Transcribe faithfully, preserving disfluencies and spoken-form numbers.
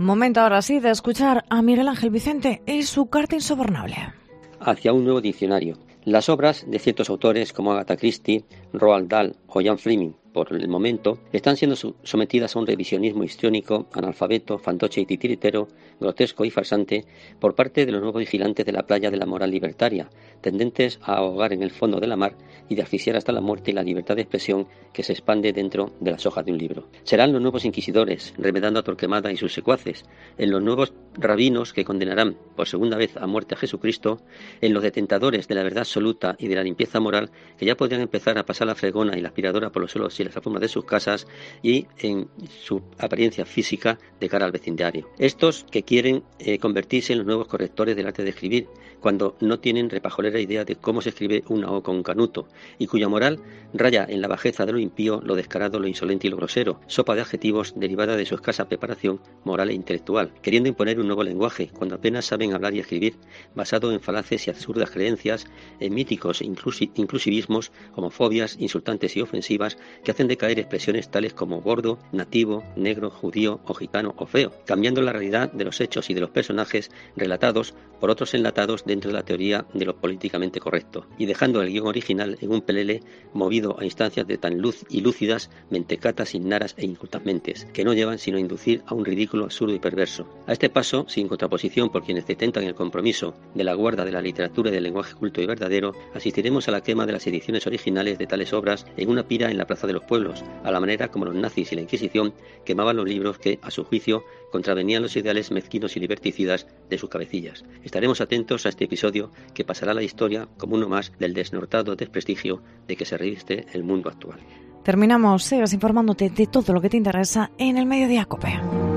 Momento ahora sí de escuchar a Miguel Ángel Vicente y su carta insobornable. Hacia un nuevo diccionario. Las obras de ciertos autores como Agatha Christie, Roald Dahl o Ian Fleming, por el momento, están siendo sometidas a un revisionismo histriónico, analfabeto, fantoche y titiritero, grotesco y farsante por parte de los nuevos vigilantes de la playa de la moral libertaria, tendentes a ahogar en el fondo de la mar y de asfixiar hasta la muerte la libertad de expresión que se expande dentro de las hojas de un libro. Serán los nuevos inquisidores, remedando a Torquemada y sus secuaces, en los nuevos rabinos que condenarán por segunda vez a muerte a Jesucristo, en los detentadores de la verdad absoluta y de la limpieza moral que ya podrían empezar a pasar la fregona y la aspiradora por los suelos y las alfombras de sus casas y en su apariencia física de cara al vecindario. Estos que quieren eh, convertirse en los nuevos correctores del arte de escribir, cuando no tienen repajolera idea de cómo se escribe una O con un canuto, y cuya moral raya en la bajeza de lo impío, lo descarado, lo insolente y lo grosero, sopa de adjetivos derivada de su escasa preparación moral e intelectual, queriendo imponer un nuevo lenguaje, cuando apenas saben hablar y escribir, basado en falaces y absurdas creencias, en míticos inclusi- inclusivismos, homofobias insultantes y ofensivas, que hacen decaer expresiones tales como gordo, nativo, negro, judío o gitano o feo, cambiando la realidad de los hechos y de los personajes relatados por otros enlatados dentro de la teoría de lo políticamente correcto, y dejando el guión original en un pelele movido a instancias de tan luz y lúcidas, mentecatas, innaras e incultas mentes, que no llevan sino a inducir a un ridículo absurdo y perverso. A este paso, sin contraposición por quienes detentan el compromiso de la guarda de la literatura y del lenguaje culto y verdadero, asistiremos a la quema de las ediciones originales de tales obras en una pira en la plaza de los pueblos, a la manera como los nazis y la Inquisición quemaban los libros que, a su juicio, contravenían los ideales mezquinos y liberticidas de sus cabecillas. Estaremos atentos a este episodio que pasará a la historia como uno más del desnortado desprestigio de que se reviste el mundo actual. Terminamos, sigas informándote de todo lo que te interesa en el Mediodía COPE.